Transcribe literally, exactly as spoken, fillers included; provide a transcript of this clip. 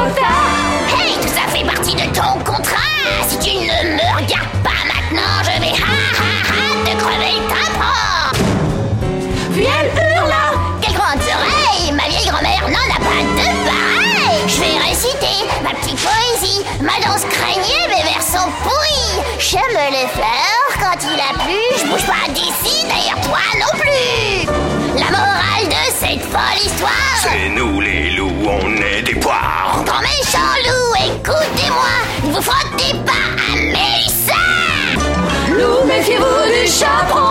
retard. Hey, tout ça fait partie de ton contrat. Si tu ne me regardes pas maintenant, je vais ha ha ha te crever le tympan. Puis elle hurla. Quelle grande oreille. Ma vieille grand-mère n'en a pas de pareil. Je vais réciter ma petite poésie. Ma danse craignait mes vers sont pourris. J'aime les fleurs quand il a plu. Je bouge pas d'ici, d'ailleurs toi non plus. La morale de cette folle histoire, c'est nous les loups, on est des poires. Grand méchant loup, écoutez-moi, ne vous frottez pas à Mélissa. Loup, méfiez-vous du chaperon.